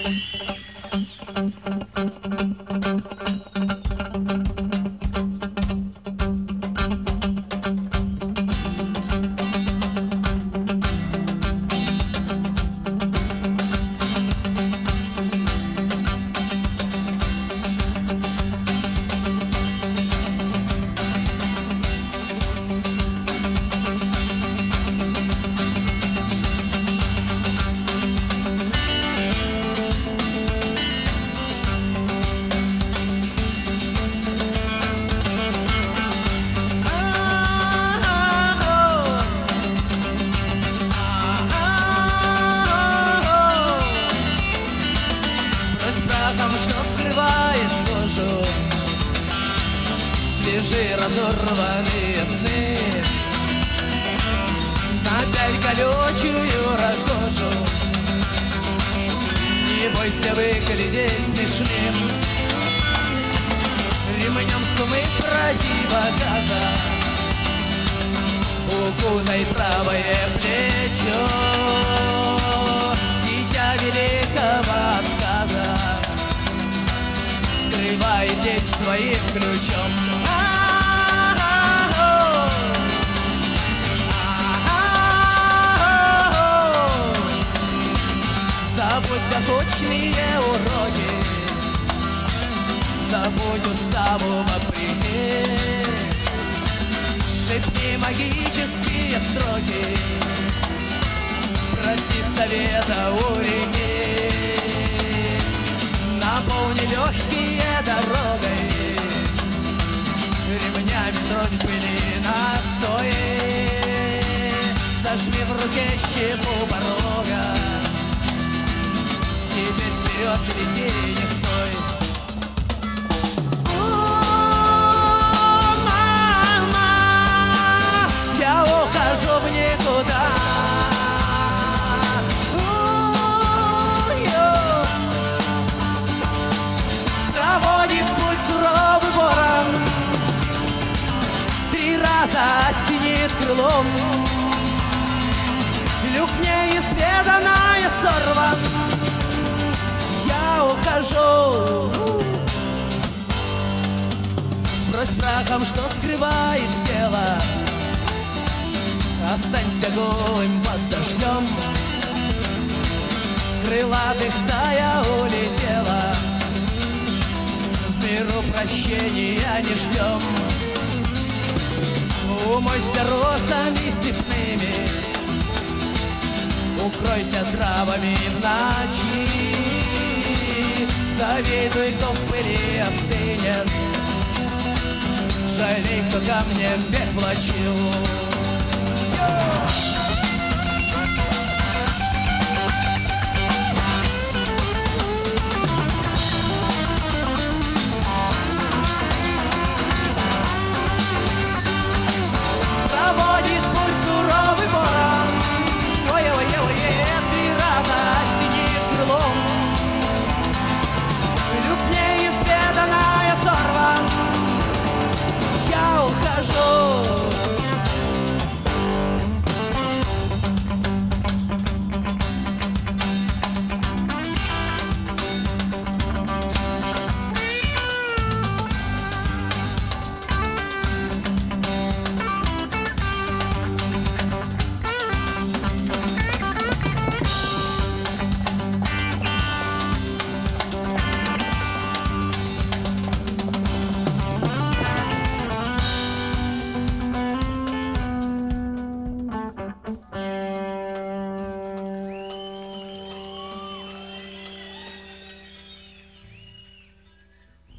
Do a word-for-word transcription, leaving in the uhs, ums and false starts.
Что скрывает кожу, свежие разорванные сны. Напяль колючую рогожу, не бойся выглядеть смешным. Ремнем сумы противогаза укутай правое плечо. Дитя великого отказа скрывает день своим ключом. Забудь докучные уроки, забудь уставу вопреки. Шепни магические строки, проси совета у реки. Наполни легкие дорогой, ремнями тронь пыли настои. Зажми в руке щепу порога, теперь вперед лети, не стой. О, мама, я ухожу в никуда. Проводит путь суровый ворон, три раза осенит крылом. Люк неизведанное сорван, я ухожу. Брось прахом, что скрывает тело, останься голым под дождем. Крылатых стая улетела, в миру прощения не ждем. Умойся росами степными, укройся травами в ночи. Завидуй, кто в пыли остынет, жалей, кто камнем век влачил.